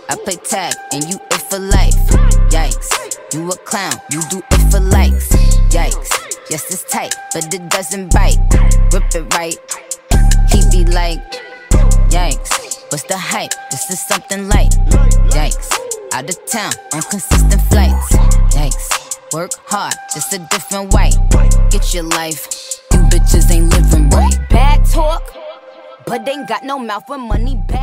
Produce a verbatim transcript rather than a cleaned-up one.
I play tag and you it for life. Yikes, you a clown, you do it for likes. Yikes, yes it's tight, but it doesn't bite. Rip it right, he be like, yikes, what's the hype? This is something light. Yikes, out of town on consistent flights. Yikes, work hard, just a different way. Get your life, you bitches ain't living right. Bad talk, but ain't got no mouth when money back.